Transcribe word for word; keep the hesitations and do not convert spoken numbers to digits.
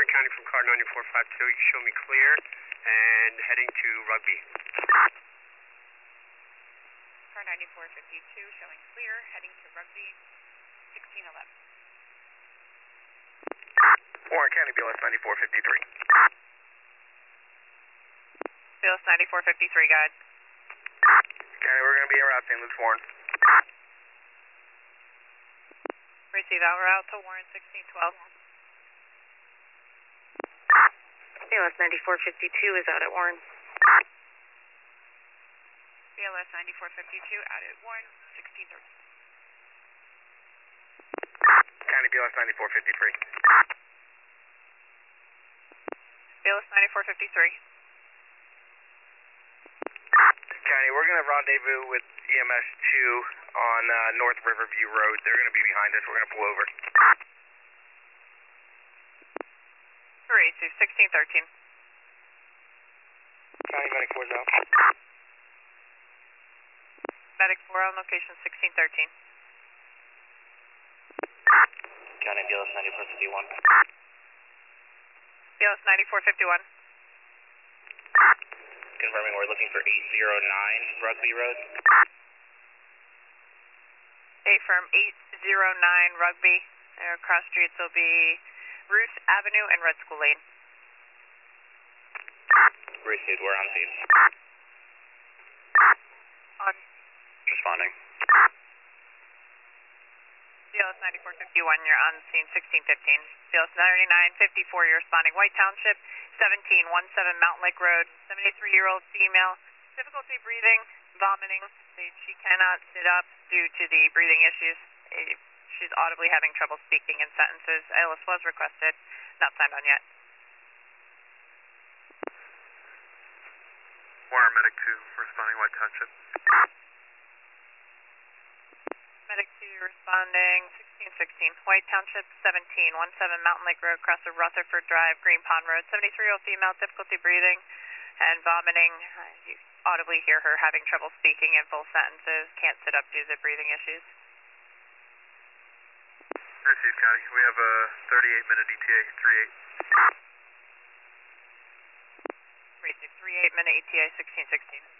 County from car ninety-four five two. You show me clear and heading to Rugby. Car ninety-four fifty-two showing clear, heading to Rugby, sixteen eleven. Warren County, B L S ninety-four fifty-three. B L S ninety-four fifty-three, guide. County, we're going to be en route Saint Luke's Warren. Receive out route to Warren sixteen twelve. B L S ninety-four fifty-two is out at Warren. B L S ninety-four fifty-two out at Warren sixteen thirteen. County, B L S ninety-four fifty-three. B L S ninety-four fifty-three. County, we're going to rendezvous with E M S two on uh, North Riverview Road. They're going to be behind us. We're going to pull over. Receive sixteen thirteen. County, Medic four is out. Medic four on location sixteen thirteen. County, B L S ninety-four fifty-one. B L S ninety-four fifty-one. Confirming we're looking for eight zero nine Rugby Road. eight firm eight zero nine Rugby. Their cross streets will be Ruth Avenue and Red School Lane. Received, we're on scene. On. Responding. B L S ninety-four fifty-one, you're on scene sixteen fifteen. B L S ninety-nine fifty-four, you're responding White Township, seventeen seventeen Mountain Lake Road, seventy-three-year-old female, difficulty breathing, vomiting. She cannot sit up due to the breathing issues. She's audibly having trouble speaking in sentences. A L S was requested, not signed on yet. Warren Medic two, responding White Township. Medic two responding sixteen sixteen. White Township seventeen seventeen Mountain Lake Road, across of Rutherford Drive, Green Pond Road. seventy-three-year-old female, difficulty breathing and vomiting. Uh, you audibly hear her having trouble speaking in full sentences. Can't sit up due to breathing issues. Received, County. We have a thirty-eight minute E T A, three eight. Received three eight minute E T A sixteen sixteen.